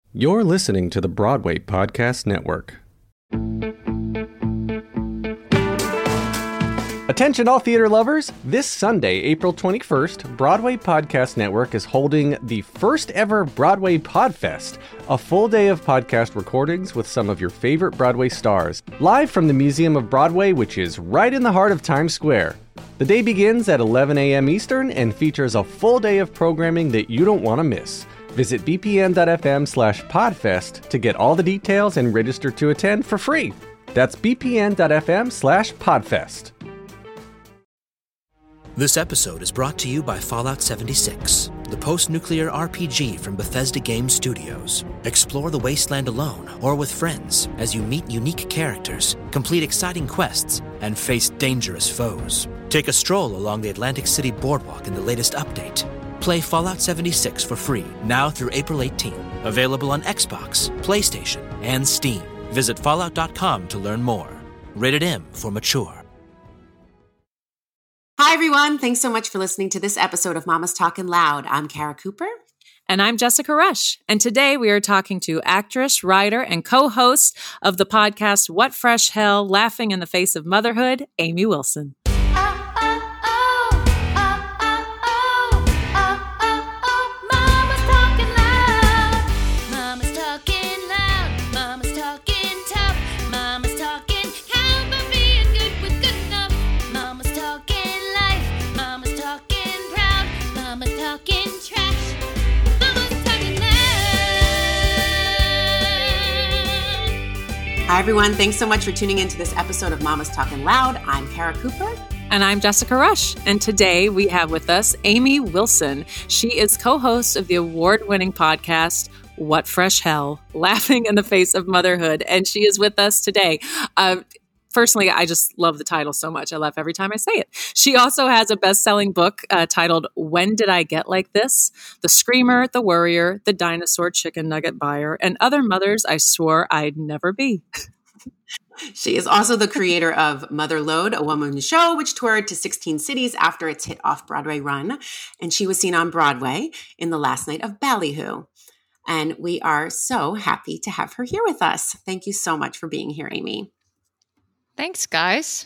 You're listening to the Broadway Podcast Network. Attention all theater lovers! This Sunday, April 21st, Broadway Podcast Network is holding the first ever Broadway Podfest, a full day of podcast recordings with some of your favorite Broadway stars, live from the Museum of Broadway, which is right in the heart of Times Square. The day begins at 11 a.m. Eastern and features a full day of programming that you don't want to miss. Visit bpn.fm/podfest to get all the details and register to attend for free. That's bpn.fm/podfest. This episode is brought to you by Fallout 76, the post-nuclear RPG from Bethesda Game Studios. Explore the wasteland alone or with friends as you meet unique characters, complete exciting quests, and face dangerous foes. Take a stroll along the Atlantic City Boardwalk in the latest update. Play Fallout 76 for free now through April 18th. Available on Xbox, PlayStation, and Steam. Visit Fallout.com to learn more. Rated M for mature. Hi, everyone. Thanks so much for listening to this episode of Mama's Talkin' Loud. I'm Kara Cooper. And I'm Jessica Rush. And today we are talking to actress, writer, and co-host of the podcast What Fresh Hell? Laughing in the Face of Motherhood, Amy Wilson. Hi, everyone. Thanks so much for tuning into this episode of Mama's Talkin' Loud. I'm Kara Cooper. And I'm Jessica Rush. And today we have with us Amy Wilson. She is co-host of the award-winning podcast, What Fresh Hell? Laughing in the Face of Motherhood. And she is with us today. Personally, I just love the title so much. I laugh every time I say it. She also has a best-selling book titled When Did I Get Like This? The Screamer, the Worrier, the Dinosaur Chicken Nugget Buyer, and Other Mothers I Swore I'd Never Be. She is also the creator of Mother Lode, a one-woman show, which toured to 16 cities after its hit off-Broadway run. And she was seen on Broadway in the last night of Ballyhoo. And we are so happy to have her here with us. Thank you so much for being here, Amy. Thanks, guys.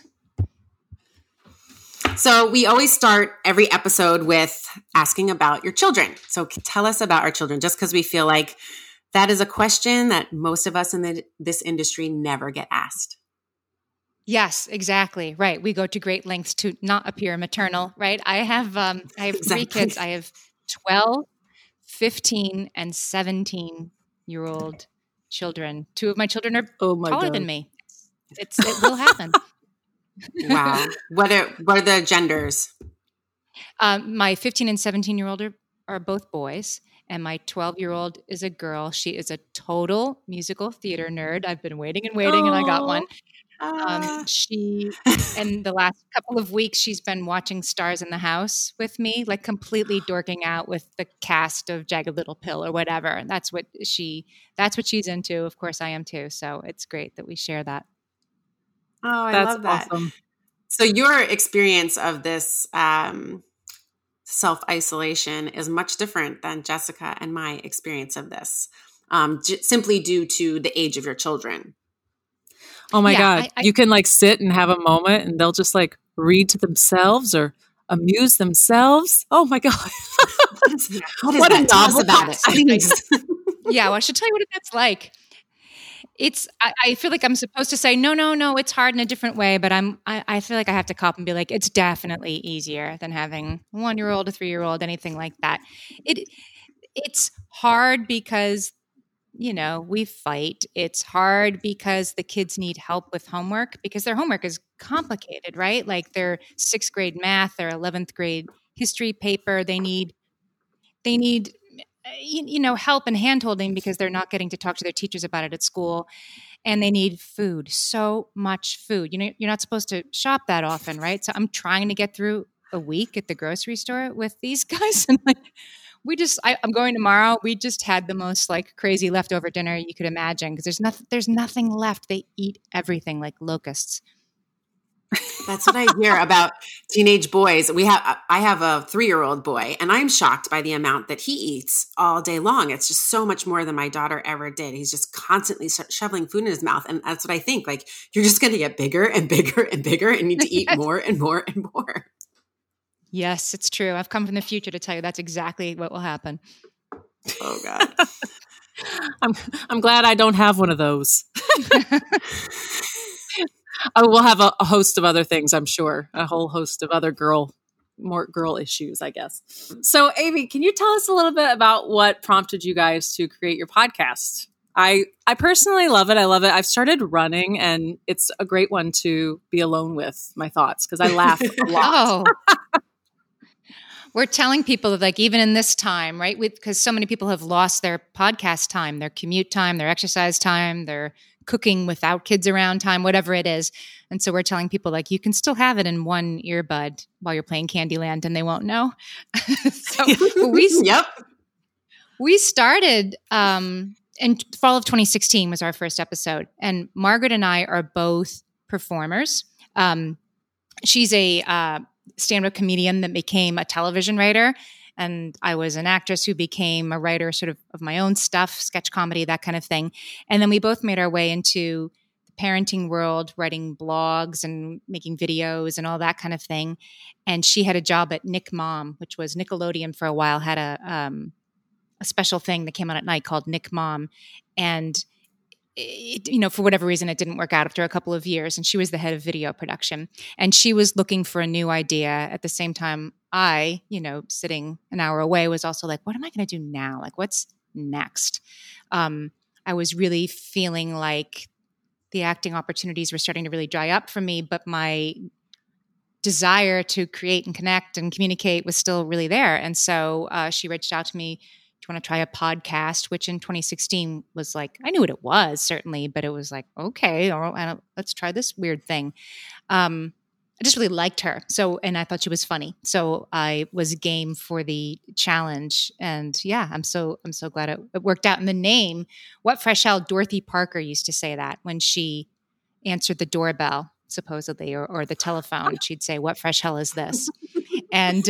So we always start every episode with asking about your children. So tell us about our children, just because we feel like that is a question that most of us in this industry never get asked. Yes, exactly. Right. We go to great lengths to not appear maternal, right? I have three kids. I have 12, 15, and 17-year-old children. Two of my children are taller than me. It will happen. Wow. What are the genders? My 15 and 17-year-old are both boys, and my 12-year-old is a girl. She is a total musical theater nerd. I've been waiting and I got one. She, in the last couple of weeks, she's been watching Stars in the House with me, like completely dorking out with the cast of Jagged Little Pill or whatever. That's what she's into. Of course, I am too. So it's great that we share that. Oh, I love that. Awesome. So your experience of this self-isolation is much different than Jessica and my experience of this, simply due to the age of your children. Oh my God. You can like sit and have a moment and they'll just like read to themselves or amuse themselves. Oh my God. What is that? Tell us about it. Yeah, well, I should tell you what that's like. I feel like I'm supposed to say, no, it's hard in a different way, but I feel like I have to cop and be like, it's definitely easier than having a 1-year-old, a 3-year-old, anything like that. It's hard because, we fight. It's hard because the kids need help with homework because their homework is complicated, right? Like their 6th grade math, their 11th grade history paper, they need help and hand-holding because they're not getting to talk to their teachers about it at school. And they need food, so much food. You're not supposed to shop that often, right? So I'm trying to get through a week at the grocery store with these guys. And I'm going tomorrow. We just had the most like crazy leftover dinner you could imagine because there's nothing left. They eat everything like locusts. That's what I hear about teenage boys. I have a 3-year-old boy, and I'm shocked by the amount that he eats all day long. It's just so much more than my daughter ever did. He's just constantly shoveling food in his mouth. And that's what I think. Like, you're just going to get bigger and bigger and bigger and need to eat more and more and more. Yes, it's true. I've come from the future to tell you that's exactly what will happen. Oh, God. I'm glad I don't have one of those. I will have a host of other things, I'm sure. A whole host of other more girl issues, I guess. So, Amy, can you tell us a little bit about what prompted you guys to create your podcast? I personally love it. I love it. I've started running, and it's a great one to be alone with my thoughts because I laugh a lot. Oh. We're telling people that, like, even in this time, right? Because so many people have lost their podcast time, their commute time, their exercise time, their cooking without kids around time, whatever it is. And so we're telling people, like, you can still have it in one earbud while you're playing Candyland and they won't know. So we started in fall of 2016 was our first episode. And Margaret and I are both performers. She's a stand-up comedian that became a television writer. And I was an actress who became a writer sort of my own stuff, sketch comedy, that kind of thing. And then we both made our way into the parenting world, writing blogs and making videos and all that kind of thing. And she had a job at Nick Mom, which was Nickelodeon for a while, had a special thing that came on at night called Nick Mom. And for whatever reason, it didn't work out after a couple of years. And she was the head of video production. And she was looking for a new idea. At the same time, I, sitting an hour away, was also like, what am I going to do now? Like, what's next? I was really feeling like the acting opportunities were starting to really dry up for me, but my desire to create and connect and communicate was still really there. And so she reached out to me, do you want to try a podcast? Which in 2016 was like, I knew what it was, certainly, but it was like, okay, let's try this weird thing. I just really liked her. And I thought she was funny. So I was game for the challenge. And yeah, I'm so glad it worked out. And the name, What Fresh Hell, Dorothy Parker used to say that when she answered the doorbell, supposedly, or the telephone, she'd say, what fresh hell is this? And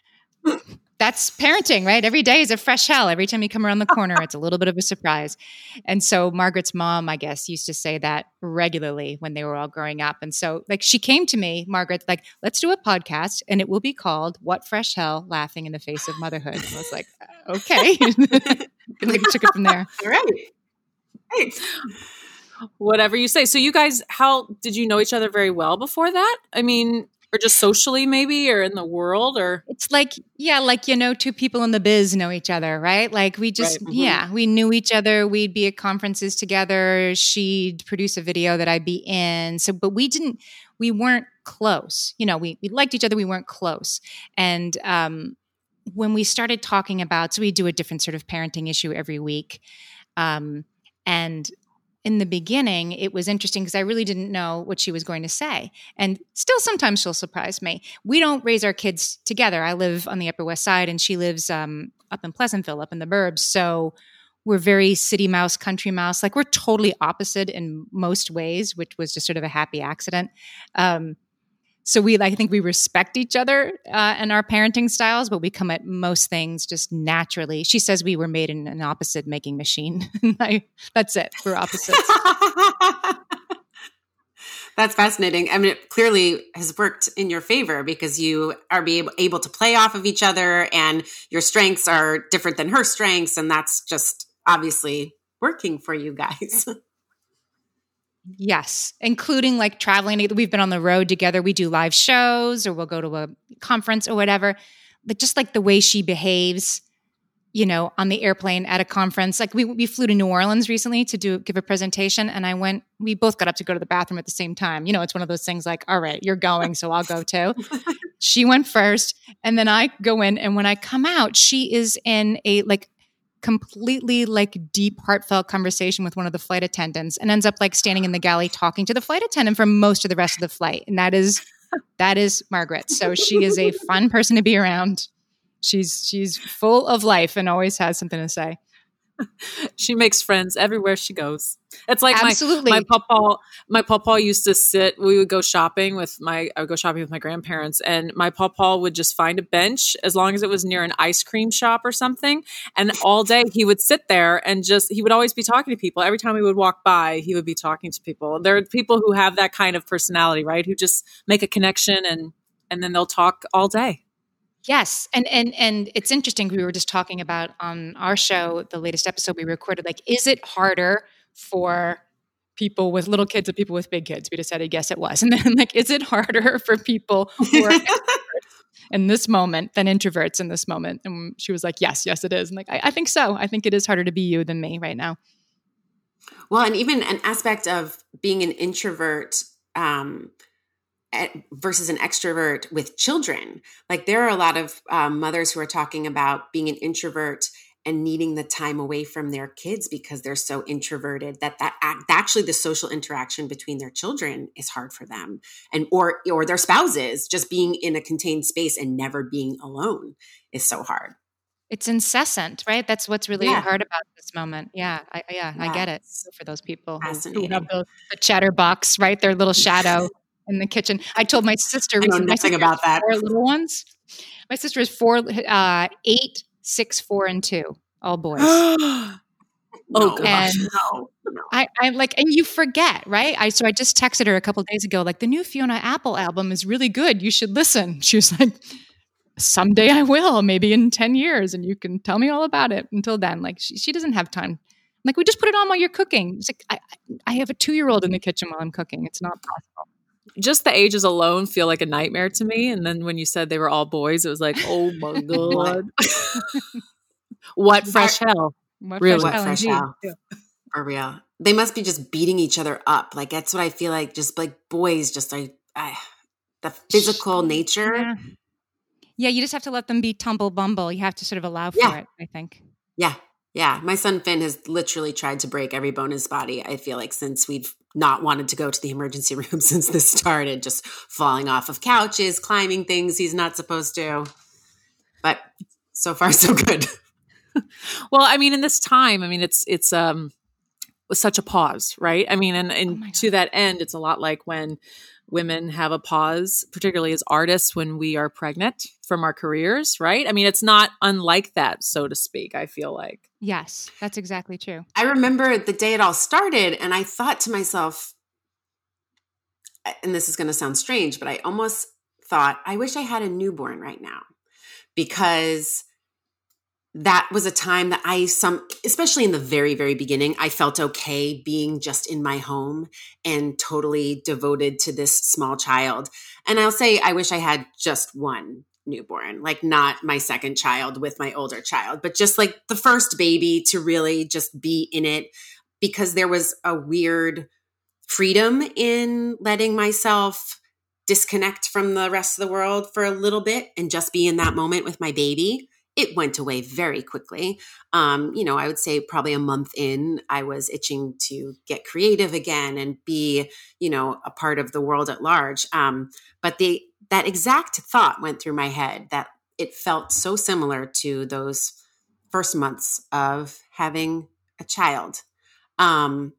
that's parenting, right? Every day is a fresh hell. Every time you come around the corner, it's a little bit of a surprise. And so Margaret's mom, I guess, used to say that regularly when they were all growing up. And so, like, she came to me, Margaret, like, let's do a podcast and it will be called What Fresh Hell, Laughing in the Face of Motherhood. And I was like, okay. And we took it from there. All right. Thanks. Whatever you say. So you guys, how did you know each other very well before that? I mean, or just socially maybe, or in the world, or? It's like, yeah, like, two people in the biz know each other, right? Like we just, right. Yeah, we knew each other. We'd be at conferences together. She'd produce a video that I'd be in. So, but we weren't close. We liked each other. We weren't close. And when we started talking about, so we do a different sort of parenting issue every week. And in the beginning, it was interesting because I really didn't know what she was going to say. And still sometimes she'll surprise me. We don't raise our kids together. I live on the Upper West Side and she lives up in Pleasantville, up in the burbs. So we're very city mouse, country mouse. Like, we're totally opposite in most ways, which was just sort of a happy accident. So I think we respect each other and our parenting styles, but we come at most things just naturally. She says we were made in an opposite making machine. That's it. We're opposites. That's fascinating. I mean, it clearly has worked in your favor because you are able to play off of each other and your strengths are different than her strengths. And that's just obviously working for you guys. Yes, including like traveling. We've been on the road together. We do live shows or we'll go to a conference or whatever. But just like the way she behaves, on the airplane at a conference. Like we flew to New Orleans recently to give a presentation and we both got up to go to the bathroom at the same time. It's one of those things like, all right, you're going, so I'll go too. She went first and then I go in. And when I come out, she is in a completely deep, heartfelt conversation with one of the flight attendants and ends up standing in the galley talking to the flight attendant for most of the rest of the flight. And that is Margaret. So she is a fun person to be around. She's full of life and always has something to say. She makes friends everywhere she goes. It's like Absolutely. my pawpaw used to sit, we would go shopping I would go shopping with my grandparents, and my pawpaw would just find a bench as long as it was near an ice cream shop or something. And all day he would sit there and he would always be talking to people. Every time we would walk by, he would be talking to people. There are people who have that kind of personality, right? Who just make a connection and then they'll talk all day. Yes. And it's interesting. We were just talking about on our show, the latest episode we recorded, like, is it harder for people with little kids or people with big kids? We decided, yes, it was. And then like, is it harder for people who are extroverts in this moment than introverts in this moment? And she was like, yes, it is. And like, I think so. I think it is harder to be you than me right now. Well, and even an aspect of being an introvert, versus an extrovert with children. Like there are a lot of mothers who are talking about being an introvert and needing the time away from their kids because they're so introverted that actually the social interaction between their children is hard for them, and or their spouses. Just being in a contained space and never being alone is so hard. It's incessant, right? That's what's really hard about this moment. Yeah, I get it. For those people who have the chatterbox, right? Their little shadow in the kitchen. I told my sister. I know nothing about that. 4 little ones. My sister is 4, 8, 6, 4, and 2, all boys. Oh gosh, and no. I like, and you forget, right? So I just texted her a couple of days ago, like the new Fiona Apple album is really good. You should listen. She was like, someday I will, maybe in 10 years, and you can tell me all about it. Until then, like she doesn't have time. I'm like, we just put it on while you're cooking. It's like I have a 2-year-old in the kitchen while I'm cooking. It's not possible. Just the ages alone feel like a nightmare to me. And then when you said they were all boys, it was like, oh my God. What fresh hell. What Really? fresh hell. Yeah. For real. They must be just beating each other up. Like that's what I feel like. Just like boys, just like the physical nature. Yeah, you just have to let them be tumble bumble. You have to sort of allow for it, I think. Yeah. Yeah. My son Finn has literally tried to break every bone in his body, I feel like, since we've not wanted to go to the emergency room since this started, just falling off of couches, climbing things he's not supposed to. But so far, so good. Well, I mean, in this time, I mean, it's such a pause, right? I mean, and to that end, it's a lot like when women have a pause, particularly as artists, when we are pregnant from our careers, right? I mean, it's not unlike that, so to speak, I feel like. Yes, that's exactly true. I remember the day it all started, and I thought to myself, and this is going to sound strange, but I almost thought, I wish I had a newborn right now, because that was a time that especially in the very, very beginning, I felt okay being just in my home and totally devoted to this small child. And I'll say, I wish I had just one newborn, like not my second child with my older child, but just like the first baby to really just be in it, because there was a weird freedom in letting myself disconnect from the rest of the world for a little bit and just be in that moment with my baby. It went away very quickly. I would say probably a month in, I was itching to get creative again and be, a part of the world at large. But that exact thought went through my head, that it felt so similar to those first months of having a child. And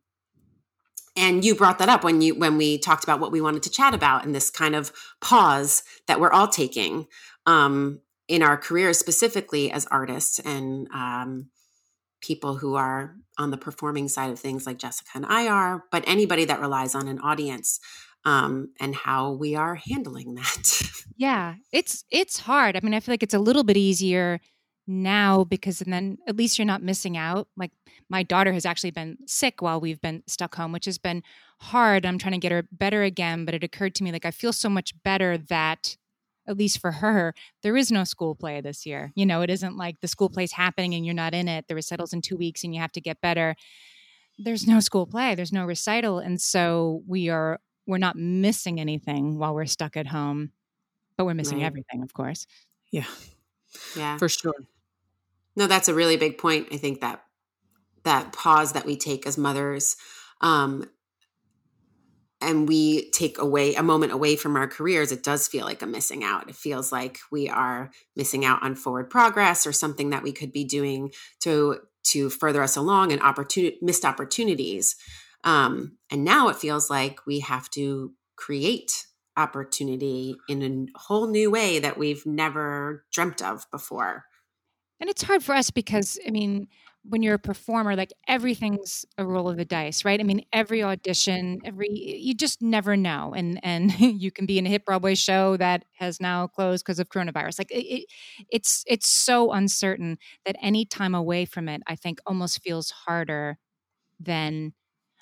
you brought that up when we talked about what we wanted to chat about, and this kind of pause that we're all taking in our careers, specifically as artists and people who are on the performing side of things like Jessica and I are, but anybody that relies on an audience, and how we are handling that. Yeah, it's hard. I mean, I feel like it's a little bit easier now because then at least you're not missing out. Like my daughter has actually been sick while we've been stuck home, which has been hard. I'm trying to get her better again, but it occurred to me, like, I feel so much better that, at least for her, there is no school play this year. It isn't like the school play's happening and you're not in it. The recital's in 2 weeks and you have to get better. There's no school play. There's no recital. And so we're not missing anything while we're stuck at home, but we're missing everything, of course. Yeah. Yeah. For sure. No, that's a really big point. I think that pause that we take as mothers, and we take a moment away from our careers, it does feel like a missing out. It feels like we are missing out on forward progress or something that we could be doing to to further us along and missed opportunities. And now it feels like we have to create opportunity in a whole new way that we've never dreamt of before. And it's hard for us because, I mean, when you're a performer, like everything's a roll of the dice, right? I mean, every audition, you just never know. And you can be in a hit Broadway show that has now closed because of coronavirus. Like it's so uncertain that any time away from it, I think almost feels harder than,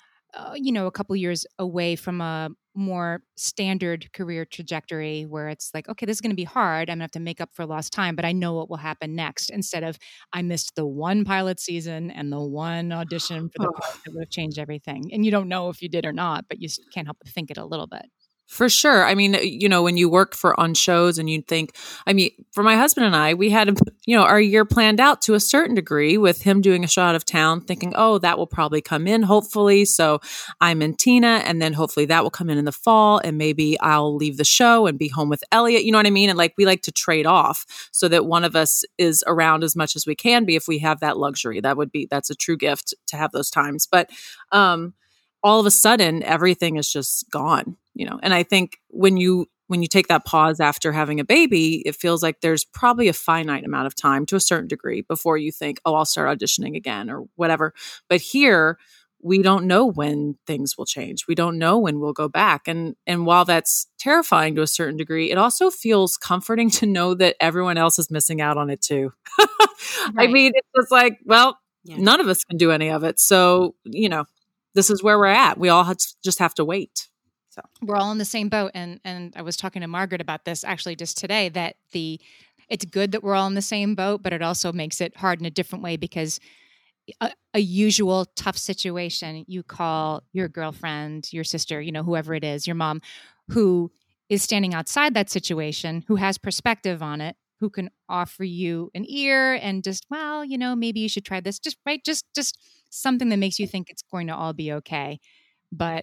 a couple years away from a more standard career trajectory where it's like, okay, this is going to be hard. I'm going to have to make up for lost time, but I know what will happen next, instead of I missed the one pilot season and the one audition for the part that would have changed everything. And you don't know if you did or not, but you can't help but think it a little bit. For sure. I mean, when you work on shows and you think, I mean, for my husband and I, we had, our year planned out to a certain degree with him doing a show out of town, thinking, oh, that will probably come in, hopefully. So I'm in Tina, and then hopefully that will come in the fall, and maybe I'll leave the show and be home with Elliot. You know what I mean? And like, we like to trade off so that one of us is around as much as we can be if we have that luxury. That's a true gift to have those times. But, all of a sudden, everything is just gone, and I think when you take that pause after having a baby, it feels like there's probably a finite amount of time to a certain degree before you think, oh, I'll start auditioning again or whatever. But here, we don't know when things will change. We don't know when we'll go back. And while that's terrifying to a certain degree, it also feels comforting to know that everyone else is missing out on it too. Right. I mean, it's just like, well, none of us can do any of it. So, this is where we're at. We all just have to wait. So we're all in the same boat. And I was talking to Margaret about this actually just today, that it's good that we're all in the same boat, but it also makes it hard in a different way, because a usual tough situation, you call your girlfriend, your sister, whoever it is, your mom, who is standing outside that situation, who has perspective on it, who can offer you an ear and just, well, maybe you should try this, just right. Just something that makes you think it's going to all be okay. But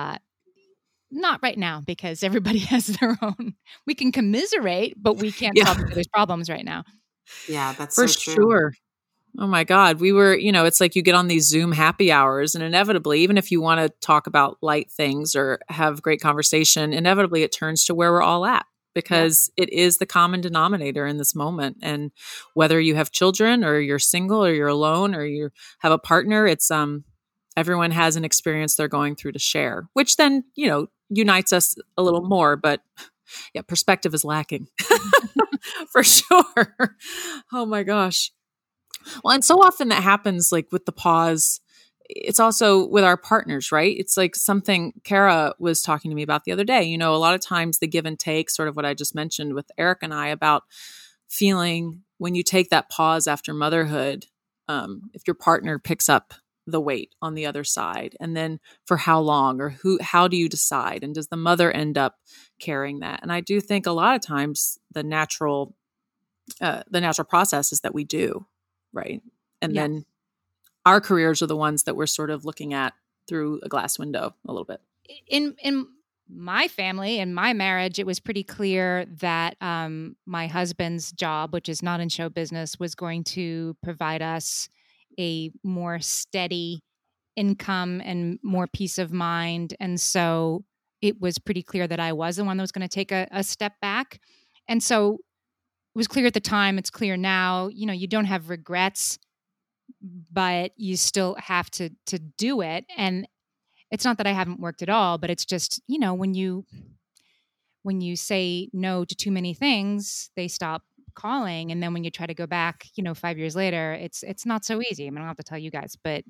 not right now, because everybody has their own. We can commiserate, but we can't solve each other's problems right now. Yeah, that's for so true. Sure. Oh my God. We were, it's like you get on these Zoom happy hours, and inevitably, even if you want to talk about light things or have great conversation, inevitably it turns to where we're all at, because it is the common denominator in this moment. And whether you have children or you're single or you're alone or you have a partner, it's, everyone has an experience they're going through to share, which then, unites us a little more, but perspective is lacking for sure. Oh my gosh. Well, and so often that happens, like with the pause, it's also with our partners, right? It's like something Kara was talking to me about the other day. A lot of times the give and take, sort of what I just mentioned with Eric and I, about feeling when you take that pause after motherhood, if your partner picks up the weight on the other side, and then for how long, or how do you decide? And does the mother end up carrying that? And I do think a lot of times the natural process is that we do, right? And then our careers are the ones that we're sort of looking at through a glass window a little bit. In my family and my marriage, it was pretty clear that my husband's job, which is not in show business, was going to provide us a more steady income and more peace of mind. And so it was pretty clear that I was the one that was going to take a step back. And so it was clear at the time, it's clear now, you don't have regrets, but you still have to do it. And it's not that I haven't worked at all, but it's just, when you say no to too many things, they stop calling. And then when you try to go back, 5 years later, it's not so easy. I mean, I don't have to tell you guys, but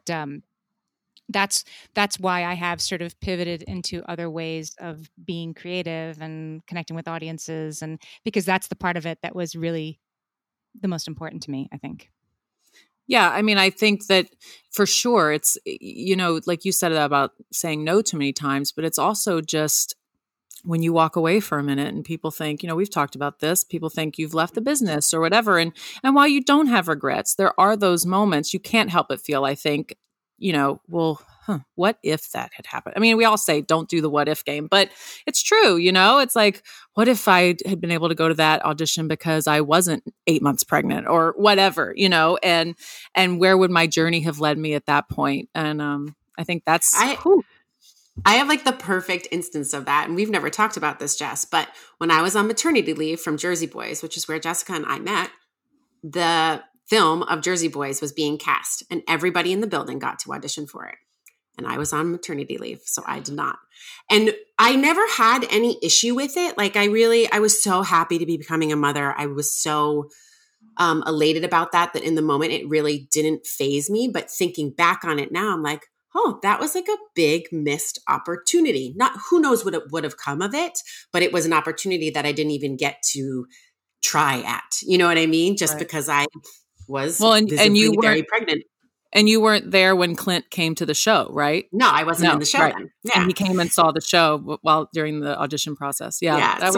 that's why I have sort of pivoted into other ways of being creative and connecting with audiences, and because that's the part of it that was really the most important to me, I think. Yeah. I mean, I think that for sure it's, like you said about saying no too many times, but it's also just when you walk away for a minute and people think, we've talked about this, people think you've left the business or whatever. And while you don't have regrets, there are those moments you can't help but feel, I think, well, what if that had happened? I mean, we all say don't do the what if game, but it's true, you know? It's like, what if I had been able to go to that audition because I wasn't 8 months pregnant or whatever, you know? And where would my journey have led me at that point? And I think that's I have like the perfect instance of that. And we've never talked about this, Jess, but when I was on maternity leave from Jersey Boys, which is where Jessica and I met, the film of Jersey Boys was being cast and everybody in the building got to audition for it. And I was on maternity leave, so I did not. And I never had any issue with it. Like I was so happy to be becoming a mother. I was so elated about that in the moment it really didn't faze me. But thinking back on it now, I'm like, oh, that was like a big missed opportunity. Not who knows what it would have come of it, but it was an opportunity that I didn't even get to try at. You know what I mean? Just because I was and you very weren't pregnant. And you weren't there when Clint came to the show, right? No, I wasn't in the show then. Yeah. And he came and saw the show during the audition process. Yeah. Yeah.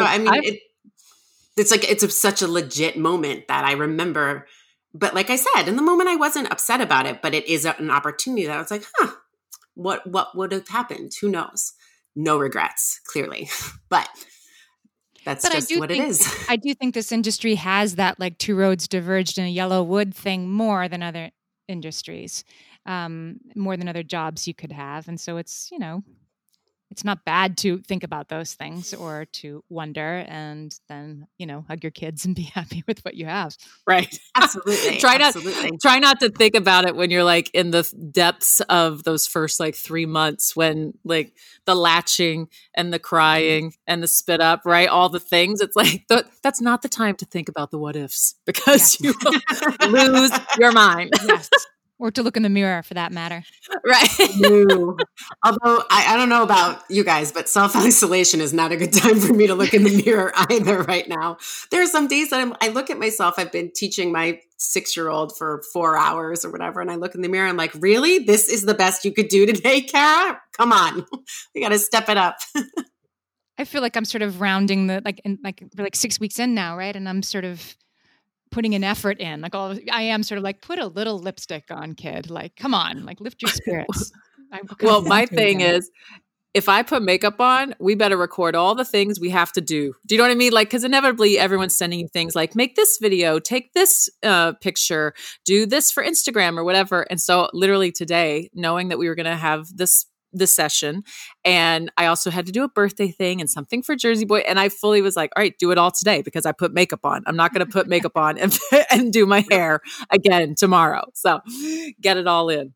It's such a legit moment that I remember. But like I said, in the moment I wasn't upset about it, but it is an opportunity that I was like, what would have happened? Who knows? No regrets, clearly. But that's just what it is. I do think this industry has that like two roads diverged in a yellow wood thing more than other industries, more than other jobs you could have. And so it's, you know, it's not bad to think about those things or to wonder and then, you know, hug your kids and be happy with what you have. Right. Absolutely. Try not to think about it when you're like in the depths of those first like 3 months when like the latching and the crying and the spit up, right? All the things. It's like, that's not the time to think about the what ifs because you will lose your mind. Yes. Or to look in the mirror for that matter. Right. Although I don't know about you guys, but self-isolation is not a good time for me to look in the mirror either right now. There are some days that I look at myself. I've been teaching my 6-year-old for 4 hours or whatever. And I look in the mirror. I'm like, really? This is the best you could do today, Kara? Come on. We got to step it up. I feel like I'm sort of rounding we're 6 weeks in now, right? And I'm sort of putting an effort in, I am sort of like, put a little lipstick on, kid. Like, come on, like lift your spirits. Well, my thing is, if I put makeup on, we better record all the things we have to do. Do you know what I mean? Like, because inevitably everyone's sending you things like, make this video, take this picture, do this for Instagram or whatever. And so literally today, knowing that we were going to have this session. And I also had to do a birthday thing and something for Jersey Boy. And I fully was like, all right, do it all today because I put makeup on. I'm not going to put makeup on and do my hair again tomorrow. So get it all in.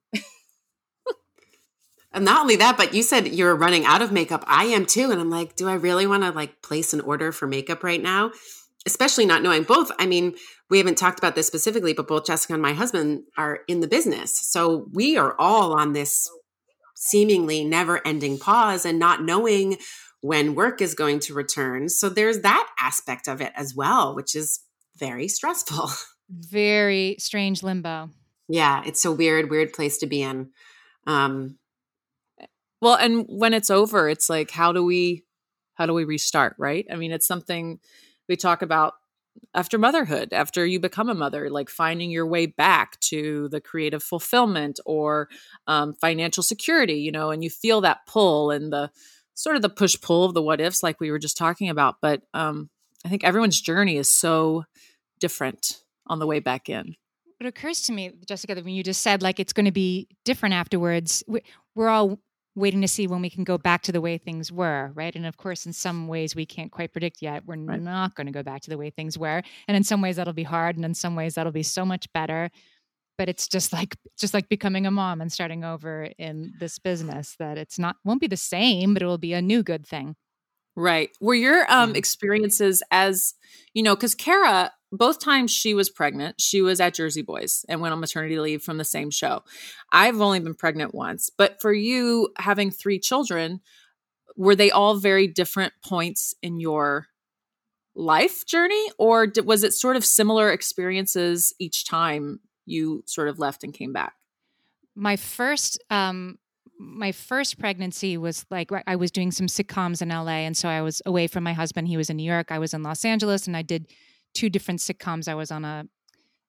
And not only that, but you said you were running out of makeup. I am too. And I'm like, do I really want to like place an order for makeup right now? Especially not knowing both. I mean, we haven't talked about this specifically, but both Jessica and my husband are in the business. So we are all on this seemingly never-ending pause and not knowing when work is going to return. So there's that aspect of it as well, which is very stressful. Very strange limbo. Yeah, it's a weird place to be in. Well, and when it's over, it's like, how do we restart, right? I mean, it's something we talk about after motherhood, after you become a mother, like finding your way back to the creative fulfillment or financial security, you know, and you feel that pull and the sort of the push-pull of the what ifs like we were just talking about. But I think everyone's journey is so different on the way back in. It occurs to me, Jessica, that when you just said like it's going to be different afterwards, we're all waiting to see when we can go back to the way things were, right? And of course, in some ways we can't quite predict yet. We're not going to go back to the way things were. And in some ways that'll be hard. And in some ways that'll be so much better. But it's just like becoming a mom and starting over in this business that won't be the same, but it will be a new good thing. Right. Were your experiences as, you know, because Kara, both times she was pregnant, she was at Jersey Boys and went on maternity leave from the same show. I've only been pregnant once. But for you, having 3 children, were they all very different points in your life journey? Or was it sort of similar experiences each time you sort of left and came back? My first pregnancy was like, I was doing some sitcoms in LA. And so I was away from my husband. He was in New York. I was in Los Angeles and I did 2 different sitcoms. I was on a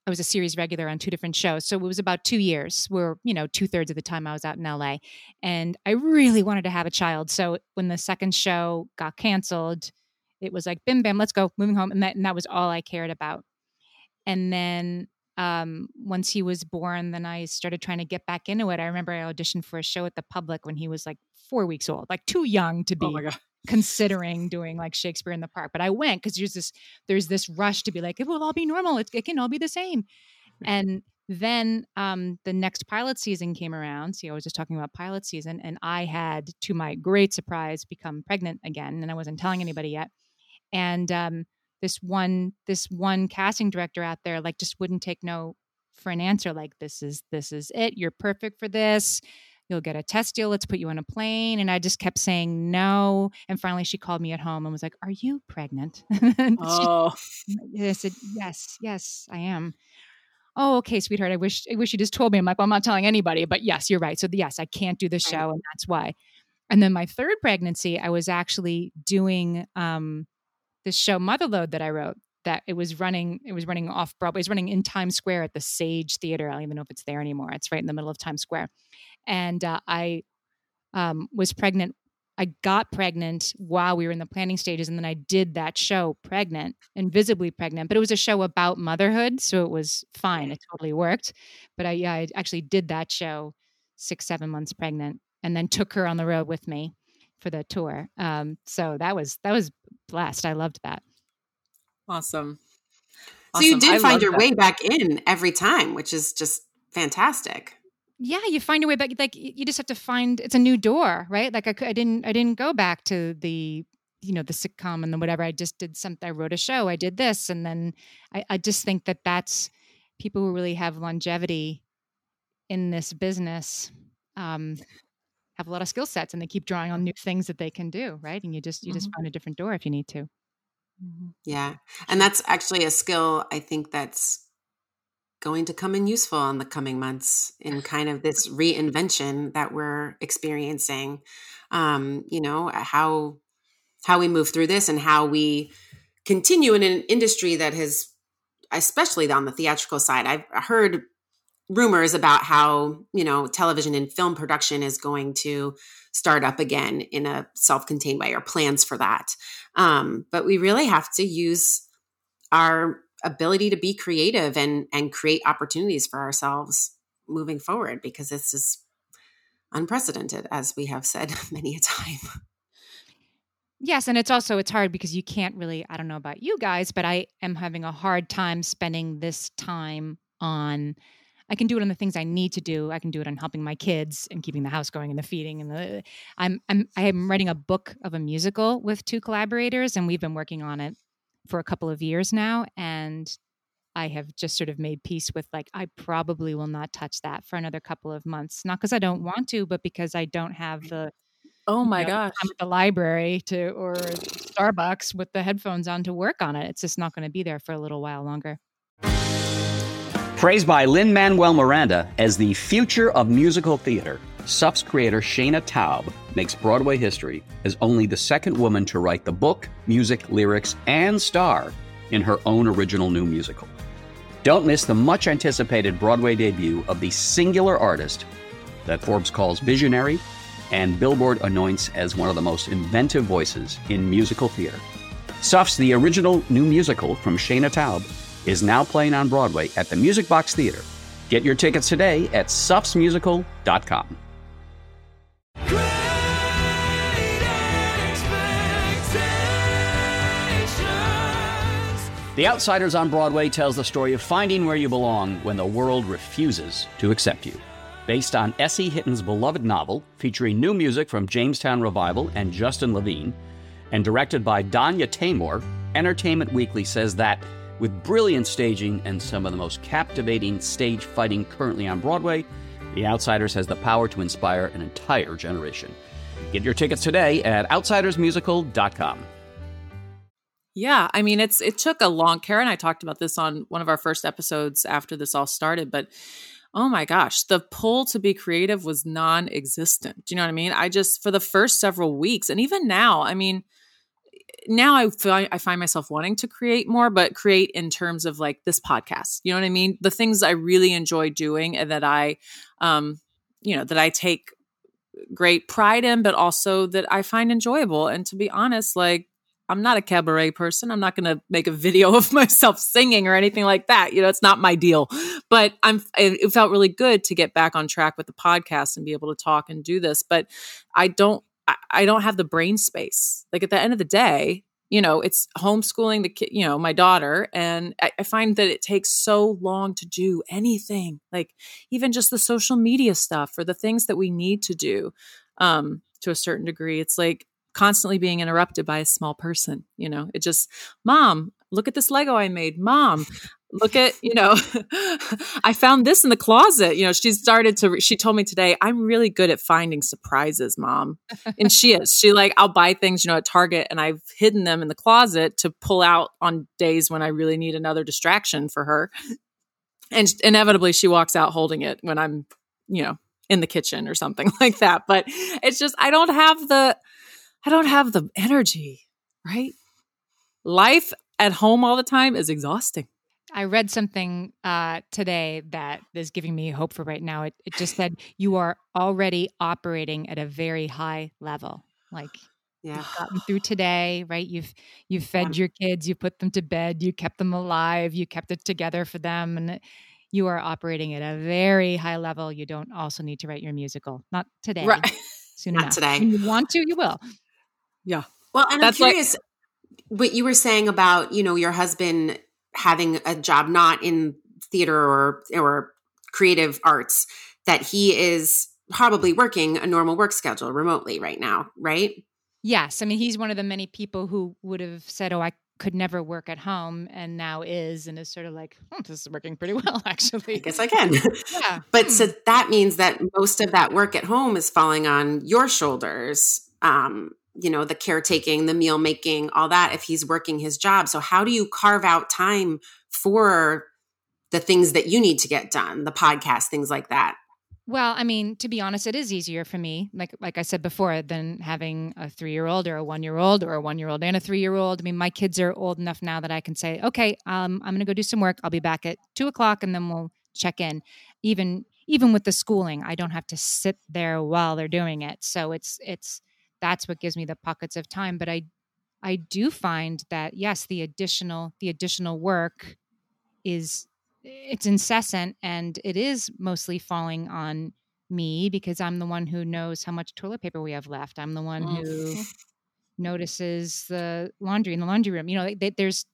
I was a series regular on 2 different shows. So it was about 2 years where, 2/3 of the time I was out in LA. And I really wanted to have a child. So when the second show got canceled, it was like, bim, bam, let's go, moving home. And that was all I cared about. And then once he was born, then I started trying to get back into it. I remember I auditioned for a show at the Public when he was like 4 weeks old, like too young to be considering doing like Shakespeare in the Park. But I went because there's this rush to be like, it will all be normal. It can all be the same. And then the next pilot season came around. See, I was just talking about pilot season, and I had, to my great surprise, become pregnant again, and I wasn't telling anybody yet. And this one casting director out there like just wouldn't take no for an answer. Like, this is it. You're perfect for this. You'll get a test deal. Let's put you on a plane. And I just kept saying no. And finally she called me at home and was like, are you pregnant? I said, yes, I am. Oh, okay, sweetheart. I wish you just told me. I'm like, well, I'm not telling anybody, but yes, you're right. So yes, I can't do the show. And that's why. And then my third pregnancy, I was actually doing this show Motherlode that I wrote, that it was running off Broadway. It was running in Times Square at the Sage Theater. I don't even know if it's there anymore. It's right in the middle of Times Square. And I was pregnant. I got pregnant while we were in the planning stages. And then I did that show pregnant, invisibly pregnant, but it was a show about motherhood. So it was fine. It totally worked. But I actually did that show 6-7 months pregnant, and then took her on the road with me for the tour. So that was blessed. I loved that. Awesome. So you did find your way back in every time, which is just fantastic. Yeah, you find your way back. Like, you just have to find, it's a new door, right? Like I didn't go back to the, the sitcom and the whatever. I just did something. I wrote a show. I did this. And then I just think that's people who really have longevity in this business, have a lot of skill sets, and they keep drawing on new things that they can do. Right. And you just find a different door if you need to. Yeah. And that's actually a skill I think that's going to come in useful in the coming months in kind of this reinvention that we're experiencing. How we move through this and how we continue in an industry that has, especially on the theatrical side, I've heard rumors about how, television and film production is going to start up again in a self-contained way, or plans for that. But we really have to use our ability to be creative and create opportunities for ourselves moving forward, because this is unprecedented, as we have said many a time. Yes. And it's hard because you can't really, I don't know about you guys, but I am having a hard time spending this time on, I can do it on the things I need to do. I can do it on helping my kids and keeping the house going and the feeding. And I am writing a book of a musical with 2 collaborators, and we've been working on it for a couple of years now. And I have just sort of made peace with, like, I probably will not touch that for another couple of months. Not because I don't want to, but because I don't have the, gosh, time at the library or Starbucks with the headphones on to work on it. It's just not going to be there for a little while longer. Praised by Lin-Manuel Miranda as the future of musical theater, SUF's creator Shayna Taub makes Broadway history as only the second woman to write the book, music, lyrics, and star in her own original new musical. Don't miss the much-anticipated Broadway debut of the singular artist that Forbes calls visionary and Billboard anoints as one of the most inventive voices in musical theater. SUF's The Original New Musical from Shayna Taub is now playing on Broadway at the Music Box Theater. Get your tickets today at sufsmusical.com. The Outsiders on Broadway tells the story of finding where you belong when the world refuses to accept you. Based on S.E. Hitton's beloved novel, featuring new music from Jamestown Revival and Justin Levine, and directed by Danya Taymor, Entertainment Weekly says that with brilliant staging and some of the most captivating stage fighting currently on Broadway, The Outsiders has the power to inspire an entire generation. Get your tickets today at outsidersmusical.com. Yeah, I mean, it took a long, Kara and I talked about this on one of our first episodes after this all started, but oh my gosh, the pull to be creative was non-existent. Do you know what I mean? For the first several weeks, and even now, I mean, now I find myself wanting to create more, but create in terms of like this podcast. You know what I mean? The things I really enjoy doing and that I, that I take great pride in, but also that I find enjoyable. And to be honest, like, I'm not a cabaret person. I'm not going to make a video of myself singing or anything like that. It's not my deal, but it felt really good to get back on track with the podcast and be able to talk and do this. But I don't have the brain space. Like at the end of the day, it's homeschooling the kid, my daughter. And I find that it takes so long to do anything, like even just the social media stuff or the things that we need to do to a certain degree. It's like constantly being interrupted by a small person. It just, Mom, look at this Lego I made. Mom, look at, I found this in the closet. She told me today, I'm really good at finding surprises, Mom. And she I'll buy things, at Target, and I've hidden them in the closet to pull out on days when I really need another distraction for her. And inevitably she walks out holding it when I'm, in the kitchen or something like that. But it's just, I don't have the energy, right? Life at home all the time is exhausting. I read something today that is giving me hope for right now. It just said you are already operating at a very high level. Like you've gotten through today, right? You've fed your kids, you put them to bed, you kept them alive, you kept it together for them, and you are operating at a very high level. You don't also need to write your musical. Not today. Right. Soon Not enough. today. When you want to, you will. Yeah. Well, and I'm curious what you were saying about, your husband having a job not in theater or creative arts, that he is probably working a normal work schedule remotely right now, right? Yes. I mean, he's one of the many people who would have said, I could never work at home, and now is sort of like, this is working pretty well, actually. I guess I can. Yeah. But so that means that most of that work at home is falling on your shoulders. The caretaking, the meal making, all that, if he's working his job. So how do you carve out time for the things that you need to get done, the podcast, things like that? Well, I mean, to be honest, it is easier for me, like I said before, than having a 3-year-old or a 1-year-old or a 1-year-old and a 3-year-old. I mean, my kids are old enough now that I can say, okay, I'm going to go do some work. I'll be back at 2:00 and then we'll check in. Even with the schooling, I don't have to sit there while they're doing it. So that's what gives me the pockets of time. But I do find that, yes, the additional work it's incessant, and it is mostly falling on me because I'm the one who knows how much toilet paper we have left. I'm the one who notices the laundry in the laundry room. There's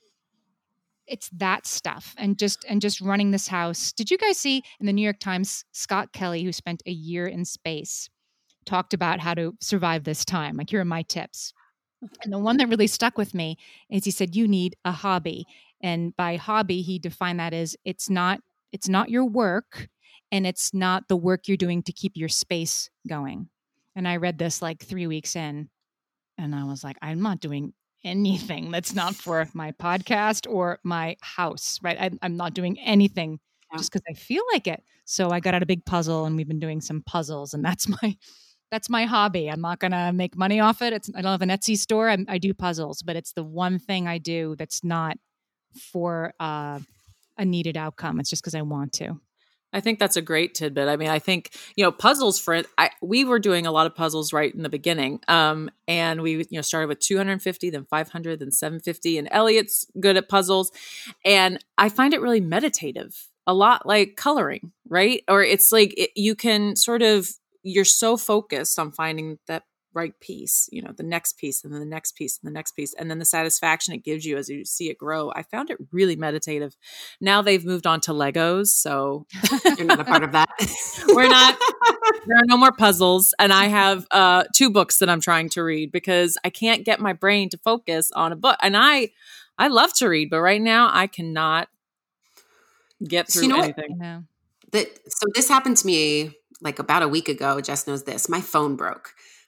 it's that stuff, and just running this house. Did you guys see in the New York Times, Scott Kelly, who spent a year in space, talked about how to survive this time? Like, here are my tips. And the one that really stuck with me is he said, you need a hobby. And by hobby, he defined that as it's not your work, and it's not the work you're doing to keep your space going. And I read this like 3 weeks in, and I was like, I'm not doing anything that's not for my podcast or my house, right? I'm not doing anything just because I feel like it. So I got out a big puzzle, and we've been doing some puzzles, and that's my hobby. I'm not going to make money off it. I don't have an Etsy store. I do puzzles, but it's the one thing I do that's not for a needed outcome. It's just because I want to. I think that's a great tidbit. I mean, I think, puzzles we were doing a lot of puzzles right in the beginning. And we, started with 250, then 500, then 750, and Elliot's good at puzzles. And I find it really meditative, a lot like coloring, right? Or it's like you can you're so focused on finding that right piece, the next piece, and then the next piece, and the next piece, and then the satisfaction it gives you as you see it grow. I found it really meditative. Now they've moved on to Legos, so you're not a part of that. We're not. There are no more puzzles, and I have 2 books that I'm trying to read because I can't get my brain to focus on a book. And I love to read, but right now I cannot get through anything. So this happened to me like about a week ago. Jess knows this. My phone broke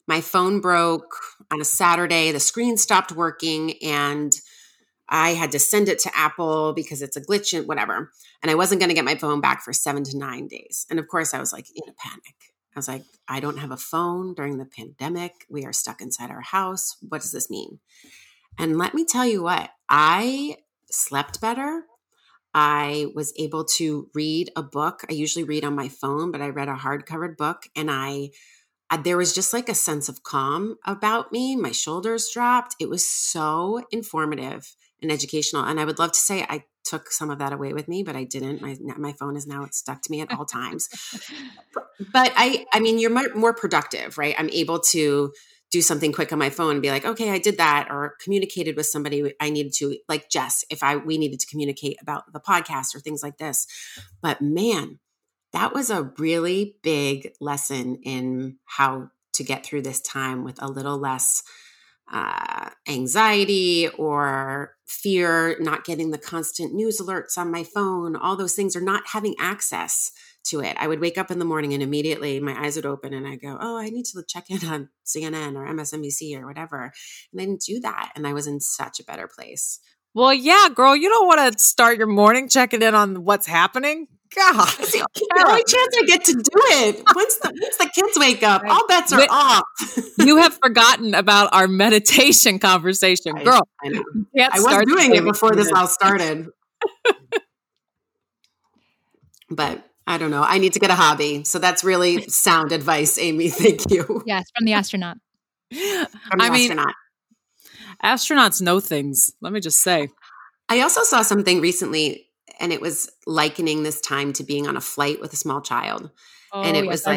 on a Saturday. The screen stopped working, and I had to send it to Apple because it's a glitch and whatever. And I wasn't going to get my phone back for 7 to 9 days. And of course I was like in a panic. I was like, I don't have a phone during the pandemic. We are stuck inside our house. What does this mean? And let me tell you what, I slept better. I was able to read a book. I usually read on my phone, but I read a hardcover book, and there was just like a sense of calm about me. My shoulders dropped. It was so informative and educational. And I would love to say I took some of that away with me, but I didn't. My phone is now stuck to me at all times. But I mean, you're more productive, right? I'm able to do something quick on my phone and be like, okay, I did that, or communicated with somebody I needed to, like Jess, we needed to communicate about the podcast or things like this. But man, that was a really big lesson in how to get through this time with a little less anxiety or fear, not getting the constant news alerts on my phone, all those things, or not having access to it. I would wake up in the morning and immediately my eyes would open and I go, oh, I need to check in on CNN or MSNBC or whatever. And I didn't do that. And I was in such a better place. Well, yeah, girl, you don't want to start your morning checking in on what's happening. God, It's the only chance I get to do it. Once the kids wake up, all bets are off. You have forgotten about our meditation conversation, girl. I know. I was doing it before this all started. But I don't know. I need to get a hobby. So that's really sound advice, Amy. Thank you. Yes, from the astronaut. Astronaut. Astronauts know things. Let me just say. I also saw something recently, and it was likening this time to being on a flight with a small child. And it was like,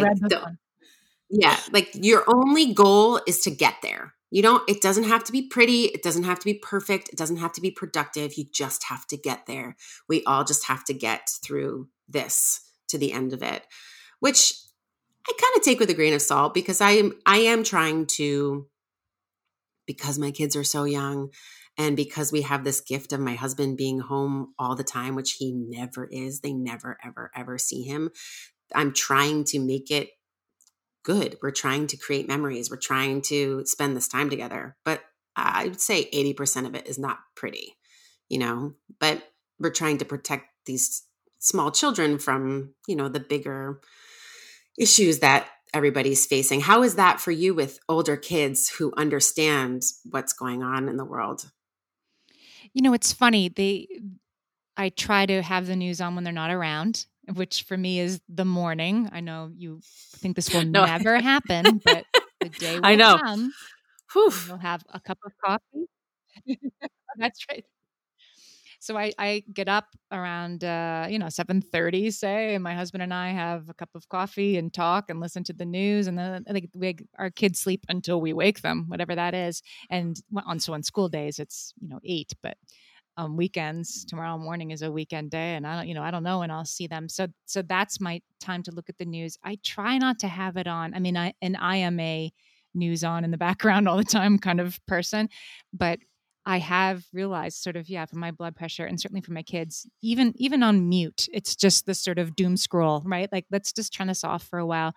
like your only goal is to get there. It doesn't have to be pretty. It doesn't have to be perfect. It doesn't have to be productive. You just have to get there. We all just have to get through this to the end of it, which I kind of take with a grain of salt, because I am trying to, because my kids are so young and because we have this gift of my husband being home all the time, which he never is. They never, ever, ever see him. I'm trying to make it good. We're trying to create memories. We're trying to spend this time together. But I would say 80% of it is not pretty, but we're trying to protect these small children from, the bigger issues that everybody's facing. How is that for you with older kids who understand what's going on in the world? It's funny. I try to have the news on when they're not around, which for me is the morning. I know you think this will never happen, but the day will come. You'll have a cup of coffee. That's right. So I get up around 7:30, say, and my husband and I have a cup of coffee and talk and listen to the news, and then our kids sleep until we wake them, whatever that is. And on school days it's 8, but weekends, tomorrow morning is a weekend day, and I don't know when I'll see them. So that's my time to look at the news. I try not to have it on. I mean, I am a news on in the background all the time kind of person, but I have realized for my blood pressure and certainly for my kids, even on mute, it's just this sort of doom scroll, right? Like, let's just turn this off for a while.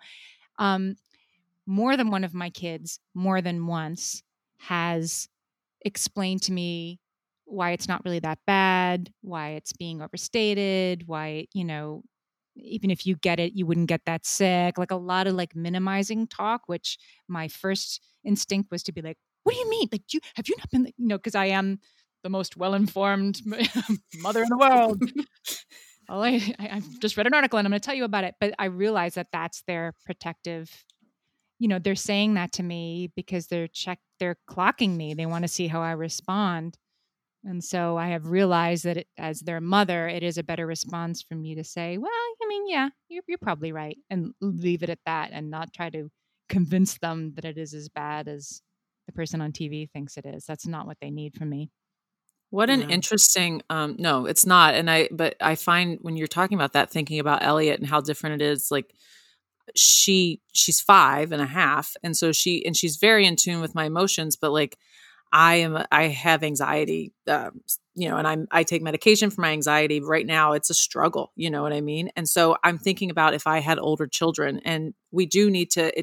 More than one of my kids, more than once, has explained to me why it's not really that bad, why it's being overstated, why, even if you get it, you wouldn't get that sick. Like a lot of minimizing talk, which my first instinct was to be like, what do you mean? Like, have you not been, because I am the most well-informed mother in the world. Well, I've just read an article and I'm going to tell you about it. But I realize that that's their protective, they're saying that to me because they're clocking me. They want to see how I respond. And so I have realized that as their mother, it is a better response for me to say, well, I mean, yeah, you're probably right, and leave it at that and not try to convince them that it is as bad as the person on TV thinks it is. That's not what they need from me. What an interesting, no, it's not. But I find when you're talking about that, thinking about Elliot and how different it is, like she's 5.5. And so she's very in tune with my emotions, but like, I have anxiety, and I take medication for my anxiety right now. It's a struggle, you know what I mean? And so I'm thinking about if I had older children, and we do need to,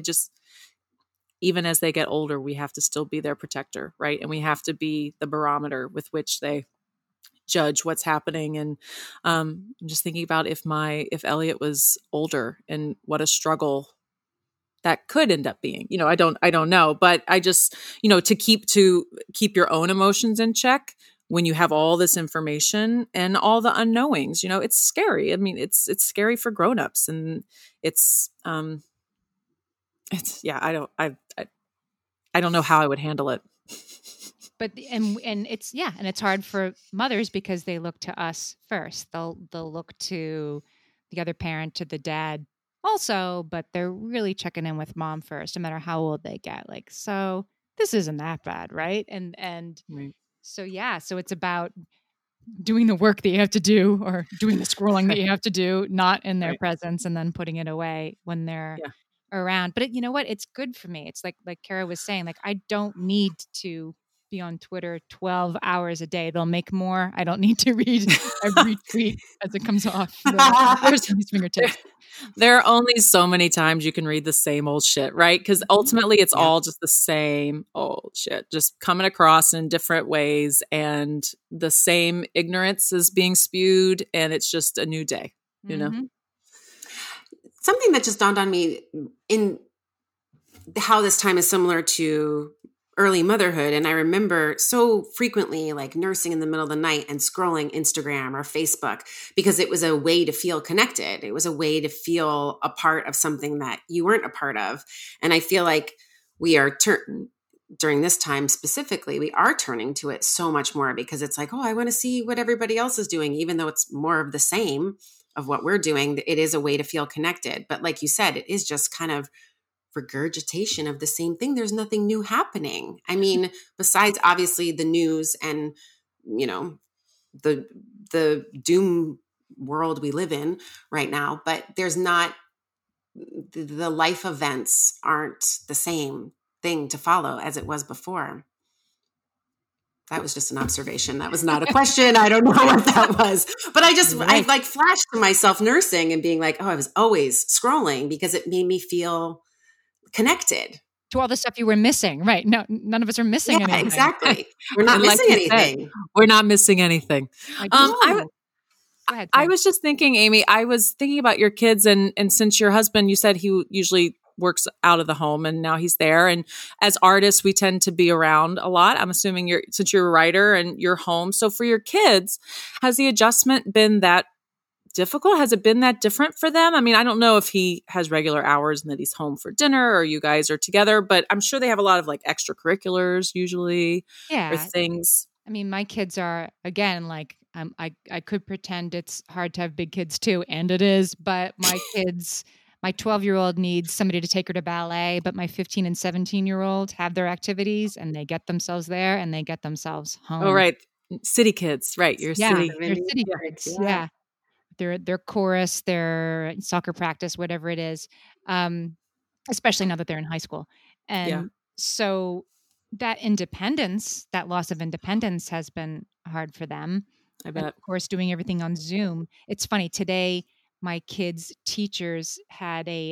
even as they get older, we have to still be their protector, right? And we have to be the barometer with which they judge what's happening. And I'm just thinking about if Elliot was older and what a struggle that could end up being. I don't know, but I just, to keep your own emotions in check when you have all this information and all the unknowings, it's scary. I mean, it's scary for grownups, and it's I don't know how I would handle it. But and it's hard for mothers because they look to us first. They'll look to the other parent, to the dad also, but they're really checking in with mom first, no matter how old they get. Like, so this isn't that bad, right? And right. So it's about doing the work that you have to do, or doing the scrolling that you have to do, not in their presence, and then putting it away when they're around. But you know what? It's good for me. It's like Kara was saying, like, I don't need to be on Twitter 12 hours a day. They'll make more. I don't need to read every tweet as it comes off these fingertips. There are only so many times you can read the same old shit, right? Because ultimately it's all just the same old shit, just coming across in different ways, and the same ignorance is being spewed, and it's just a new day, Mm-hmm. Something that just dawned on me in how this time is similar to early motherhood. And I remember so frequently like nursing in the middle of the night and scrolling Instagram or Facebook because it was a way to feel connected. It was a way to feel a part of something that you weren't a part of. And I feel like we are during this time specifically, we are turning to it so much more because it's like, oh, I want to see what everybody else is doing, even though it's more of the same of what we're doing. It is a way to feel connected. But like you said, it is just kind of regurgitation of the same thing. There's nothing new happening. I mean, besides obviously the news and, the doom world we live in right now, but there's not, the life events aren't the same thing to follow as it was before. That was just an observation. That was not a question. I don't know what that was, but I like flashed to myself nursing and being like, oh, I was always scrolling because it made me feel connected to all the stuff you were missing. Right. No, none of us are missing anything. Exactly. We're not missing anything. We're not missing anything. Go ahead, I was just thinking, Amy, I was thinking about your kids, and since your husband, you said he usually works out of the home and now he's there. And as artists, we tend to be around a lot. I'm assuming since you're a writer and you're home. So for your kids, has the adjustment been that difficult? Has it been that different for them? I mean, I don't know if he has regular hours and that he's home for dinner or you guys are together, but I'm sure they have a lot of like extracurriculars usually or things. I mean, my kids are, again, like I could pretend it's hard to have big kids too, and it is, but my kids, my 12-year-old needs somebody to take her to ballet, but my 15 and 17-year-old have their activities and they get themselves there and they get themselves home. Oh, right. City kids, right. You're city. They're city kids. Yeah. Their chorus, their soccer practice, whatever it is, especially now that they're in high school. And so that independence, that loss of independence has been hard for them. I bet. And of course, doing everything on Zoom. It's funny, today, my kids' teachers had a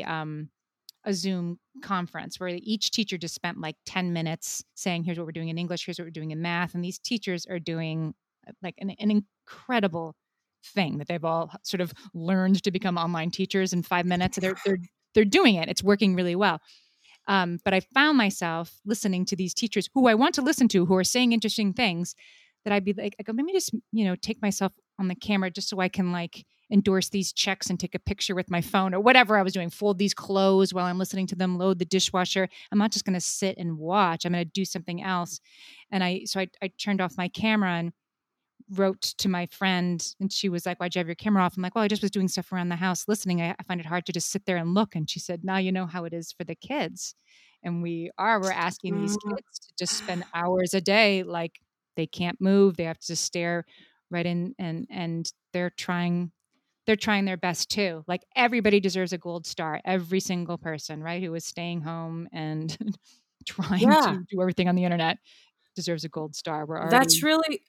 Zoom conference where each teacher just spent like 10 minutes saying, here's what we're doing in English, here's what we're doing in math. And these teachers are doing like an incredible thing that they've all sort of learned to become online teachers in 5 minutes. They're doing it. It's working really well. But I found myself listening to these teachers who I want to listen to, who are saying interesting things, that I'd be like, let me just, take myself on the camera just so I can like endorse these checks and take a picture with my phone or whatever I was doing, fold these clothes while I'm listening to them, load the dishwasher. I'm not just going to sit and watch. I'm going to do something else. And I turned off my camera and wrote to my friend, and she was like, why'd you have your camera off? I'm like, well, I just was doing stuff around the house listening. I find it hard to just sit there and look. And she said, now you know how it is for the kids. And we're asking these kids to just spend hours a day. Like they can't move. They have to just stare right in, and they're trying their best too. Like everybody deserves a gold star. Every single person, right, who is staying home and trying to do everything on the internet deserves a gold star. That's really,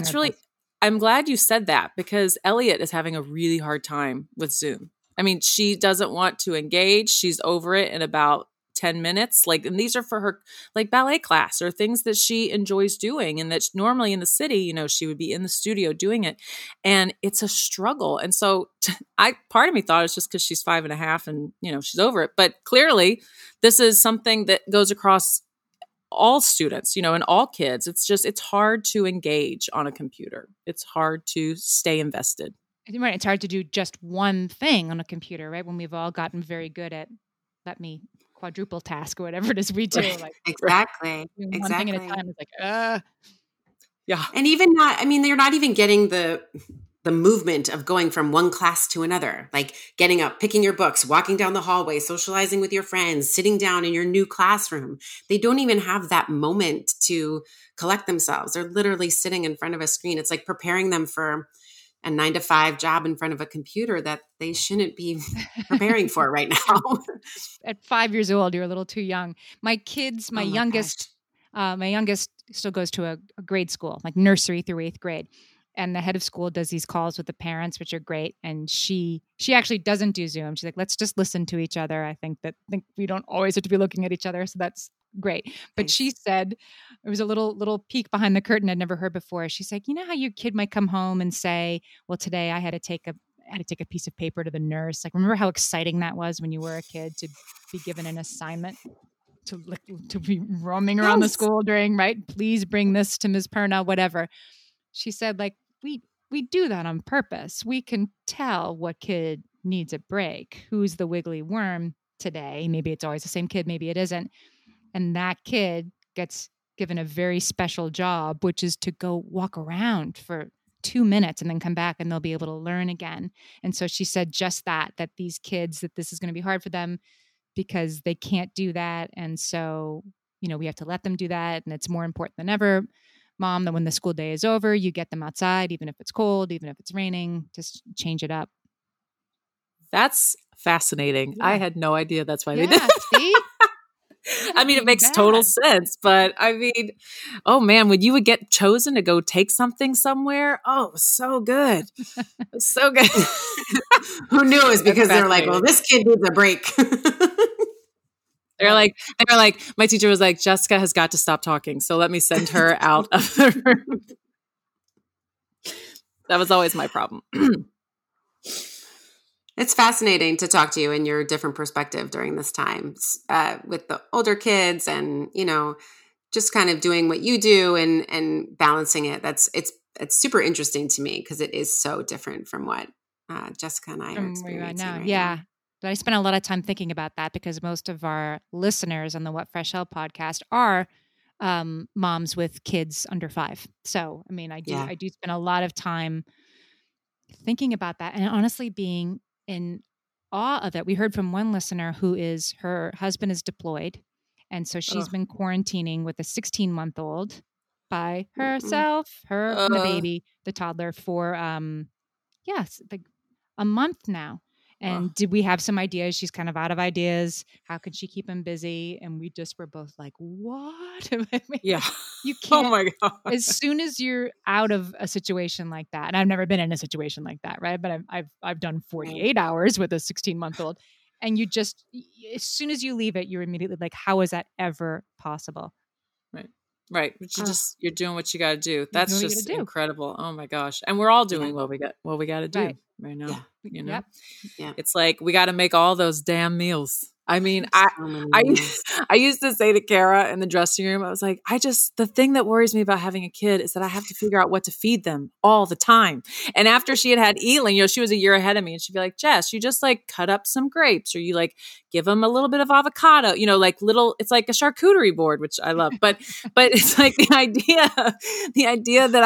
I'm glad you said that, because Elliot is having a really hard time with Zoom. I mean, she doesn't want to engage. She's over it in about 10 minutes. Like, and these are for her like ballet class or things that she enjoys doing. And that's normally in the city, she would be in the studio doing it. And it's a struggle. And so part of me thought it's just because she's 5.5 and, she's over it. But clearly this is something that goes across all students, and all kids. It's hard to engage on a computer. It's hard to stay invested. Right. It's hard to do just one thing on a computer, right? When we've all gotten very good at let me quadruple task or whatever it is we do. Like Exactly. one thing at a time. It's like, yeah. And even you're not even getting the movement of going from one class to another, like getting up, picking your books, walking down the hallway, socializing with your friends, sitting down in your new classroom. They don't even have that moment to collect themselves. They're literally sitting in front of a screen. It's like preparing them for a 9-to-5 job in front of a computer that they shouldn't be preparing for right now. At 5 years old, you're a little too young. My kids, my youngest still goes to a grade school, like nursery through 8th grade. And the head of school does these calls with the parents, which are great. And she actually doesn't do Zoom. She's like, let's just listen to each other. I think we don't always have to be looking at each other. So that's great. But she said, it was a little peek behind the curtain I'd never heard before. She's like, you know how your kid might come home and say, well, today I had to take a piece of paper to the nurse. Like, remember how exciting that was when you were a kid to be given an assignment to be roaming around the school during, right? Please bring this to Ms. Perna, whatever. She said, like, we do that on purpose. We can tell what kid needs a break. Who's the wiggly worm today? Maybe it's always the same kid. Maybe it isn't. And that kid gets given a very special job, which is to go walk around for 2 minutes and then come back and they'll be able to learn again. And so she said just that these kids, that this is going to be hard for them because they can't do that. And so, we have to let them do that. And it's more important than ever, Mom, that when the school day is over, you get them outside, even if it's cold, even if it's raining, just change it up. That's fascinating. Yeah. I had no idea that's why they did. See? It makes total sense. But oh man, when you would get chosen to go take something somewhere, oh, so good. So good. Who knew? Is because they're like, well, this kid needs a break. They're like, my teacher was like, Jessica has got to stop talking. So let me send her out of the room. That was always my problem. It's fascinating to talk to you and your different perspective during this time with the older kids and, just kind of doing what you do and balancing it. It's super interesting to me because it is so different from what Jessica and I are experiencing right now. But I spent a lot of time thinking about that because most of our listeners on the What Fresh Hell podcast are moms with kids under 5. So, I do spend a lot of time thinking about that and honestly being in awe of it. We heard from one listener her husband is deployed. And so she's been quarantining with a 16-month-old by herself, her and the baby, the toddler for, like a month now. And did we have some ideas? She's kind of out of ideas. How could she keep him busy? And we just were both like, what? Yeah. You can't. Oh my God. As soon as you're out of a situation like that, and I've never been in a situation like that, right? But I've done 48 hours with a 16-month-old. And you just, as soon as you leave it, you're immediately like, how is that ever possible? Right. But you're doing what you got to do. That's just incredible. Oh my gosh. And we're all doing what we got to do right now. Yeah. Yeah. It's like, we got to make all those damn meals. I used to say to Kara in the dressing room, I was like, the thing that worries me about having a kid is that I have to figure out what to feed them all the time. And after she had Elin, she was a year ahead of me and she'd be like, Jess, you just like cut up some grapes or you like give them a little bit of avocado, it's like a charcuterie board, which I love, but it's like the idea that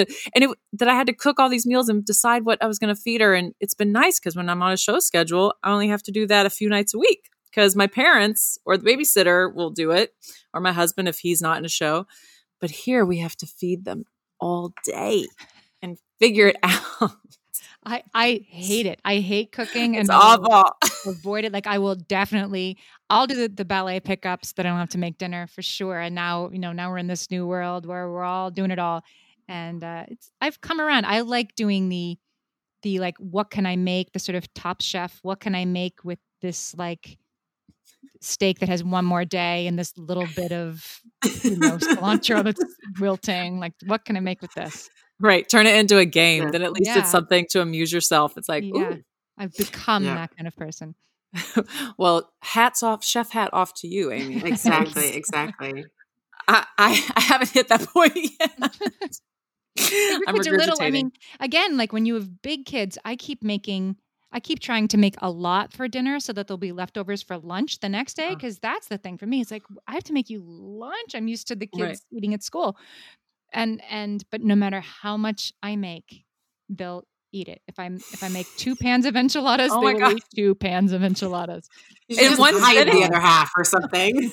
I had to cook all these meals and decide what I was going to feed her. And it's been nice because when I'm on a show schedule, I only have to do that a few nights a week. Because my parents or the babysitter will do it, or my husband if he's not in a show. But here we have to feed them all day and figure it out. I hate it. I hate cooking and it's awful. Avoid it. Like I'll do the ballet pickups that I don't have to make dinner for sure. And now we're in this new world where we're all doing it all. And I've come around. I like doing the like, what can I make? The sort of Top Chef. What can I make with this like steak that has one more day and this little bit of cilantro that's wilting? Like, what can I make with this? Right. Turn it into a game. Then at least it's something to amuse yourself. It's like, ooh. I've become that kind of person. Well, hats off, chef hat off to you, Amy. Exactly. I haven't hit that point yet. Your I'm kids are little. I regurgitating. mean, again, like when you have big kids, I keep trying to make a lot for dinner so that there'll be leftovers for lunch the next day. Cause that's the thing for me. It's like, I have to make you lunch. I'm used to the kids eating at school. But no matter how much I make, they'll eat it. If I make 2 pans of enchiladas, they will eat 2 pans of enchiladas. You should just hide the other half or something.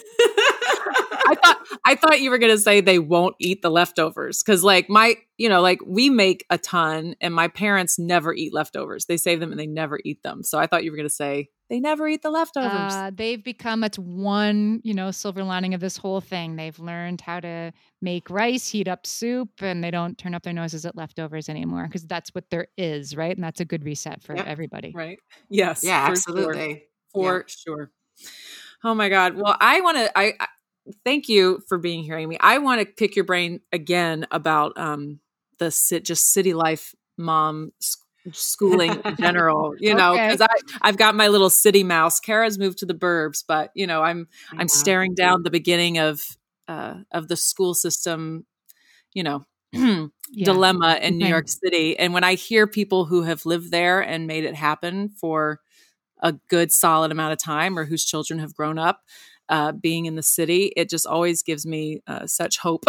I thought you were going to say they won't eat the leftovers. Cause like we make a ton and my parents never eat leftovers. They save them and they never eat them. So I thought you were going to say they never eat the leftovers. They've become, it's one, silver lining of this whole thing. They've learned how to make rice, heat up soup, and they don't turn up their noses at leftovers anymore because that's what there is, right? And that's a good reset for everybody. Right. Yes. Yeah, absolutely. For sure. Oh my God. Well, I thank you for being here, Amy. I want to pick your brain again about the city life mom schooling in general, because I've got my little city mouse. Kara's moved to the burbs, but I'm staring down the beginning of the school system, dilemma in New York City. And when I hear people who have lived there and made it happen for a good solid amount of time, or whose children have grown up being in the city, it just always gives me such hope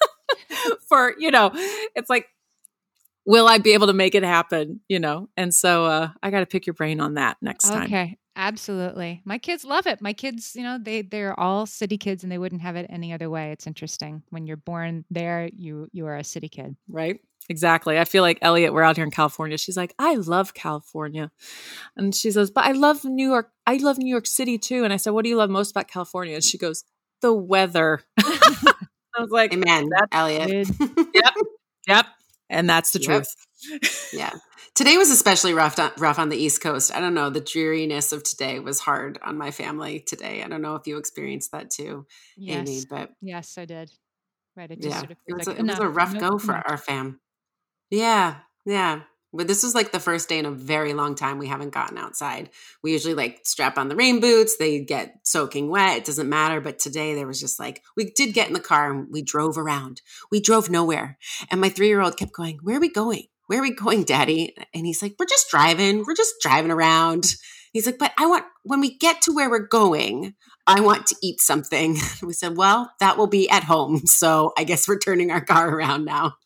for, it's like, will I be able to make it happen? And so I got to pick your brain on that next time. Okay. Absolutely. My kids love it. My kids, they're all city kids and they wouldn't have it any other way. It's interesting. When you're born there, you are a city kid. Right. Exactly. I feel like Elliot, we're out here in California. She's like, I love California. And she says, but I love New York. I love New York City too. And I said, what do you love most about California? And she goes, the weather. I was like, amen, Elliot. Yep. And that's the truth. Yeah. Today was especially rough on the East Coast. I don't know. The dreariness of today was hard on my family today. I don't know if you experienced that too, Amy, but yes, I did. Right. It just sort of it was a rough go for our fam. Yeah. But this was like the first day in a very long time we haven't gotten outside. We usually strap on the rain boots. They get soaking wet. It doesn't matter. But today there was just we did get in the car and we drove around. We drove nowhere. And my 3-year-old kept going, where are we going? Where are we going, Daddy? And he's like, we're just driving. We're just driving around. He's like, but when we get to where we're going, I want to eat something. We said, well, that will be at home. So I guess we're turning our car around now.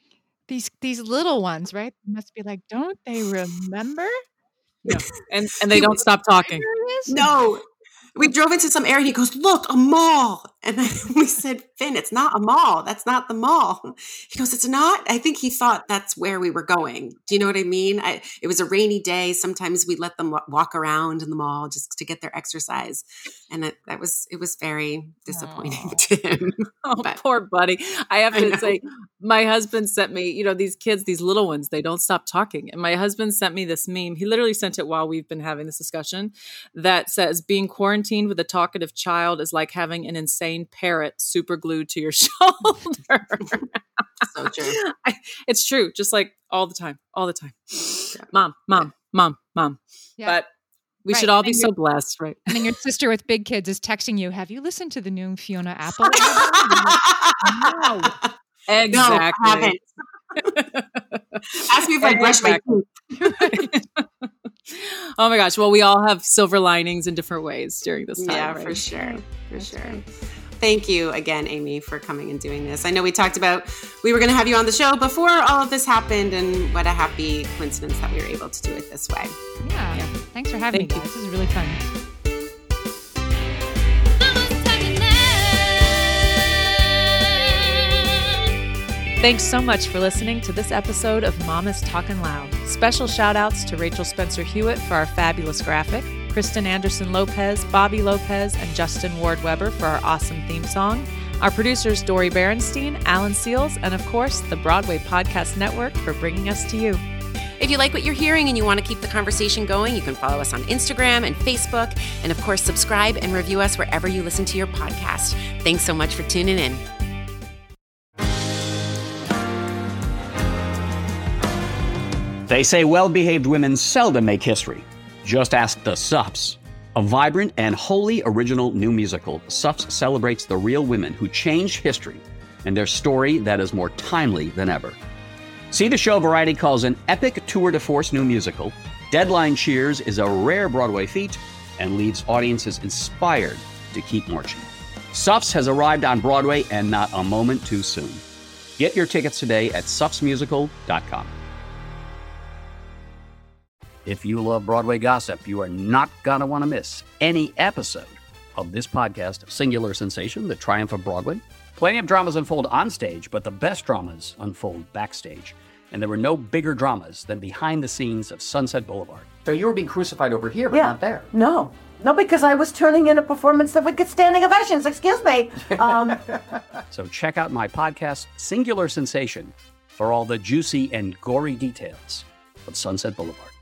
These little ones, right? Must be like, don't they remember? Yeah. And they don't stop talking. No. We drove into some area and he goes, look, a mall. And we said, Finn, it's not a mall. That's not the mall. He goes, it's not? I think he thought that's where we were going. Do you know what I mean? It was a rainy day. Sometimes we let them walk around in the mall just to get their exercise. And it was very disappointing to him. Oh, poor buddy. I have to say, my husband sent me, these kids, these little ones, they don't stop talking. And my husband sent me this meme. He literally sent it while we've been having this discussion that says being quarantined with a talkative child is like having an insane parrot super glued to your shoulder. So true. It's true. Just all the time. Yeah. Mom. Yeah. But we should all be so blessed, right? And then your sister with big kids is texting you, have you listened to the new Fiona Apple? No. Exactly. No, I haven't. Ask me if I brush my teeth. Oh my gosh. Well, we all have silver linings in different ways during this time. Yeah, right? For sure. Thank you again, Amy, for coming and doing this. I know we talked about we were going to have you on the show before all of this happened, and what a happy coincidence that we were able to do it this way. Yeah. Thanks for having me, guys. This is really fun. Thanks so much for listening to this episode of Mama's Talkin' Loud. Special shout outs to Rachel Spencer Hewitt for our fabulous graphic, Kristen Anderson Lopez, Bobby Lopez, and Justin Ward Weber for our awesome theme song, our producers Dori Berenstein, Alan Seals, and of course, the Broadway Podcast Network for bringing us to you. If you like what you're hearing and you want to keep the conversation going, you can follow us on Instagram and Facebook, and of course, subscribe and review us wherever you listen to your podcast. Thanks so much for tuning in. They say well-behaved women seldom make history. Just ask the Sups. A vibrant and wholly original new musical, Suffs celebrates the real women who changed history and their story that is more timely than ever. See the show Variety calls an epic tour de force new musical. Deadline cheers is a rare Broadway feat and leaves audiences inspired to keep marching. Suffs has arrived on Broadway and not a moment too soon. Get your tickets today at suffsmusical.com. If you love Broadway gossip, you are not going to want to miss any episode of this podcast, Singular Sensation, The Triumph of Broadway. Plenty of dramas unfold on stage, but the best dramas unfold backstage. And there were no bigger dramas than behind the scenes of Sunset Boulevard. So you were being crucified over here, but not there. No, because I was turning in a performance that would get standing ovations. Excuse me. So check out my podcast, Singular Sensation, for all the juicy and gory details of Sunset Boulevard.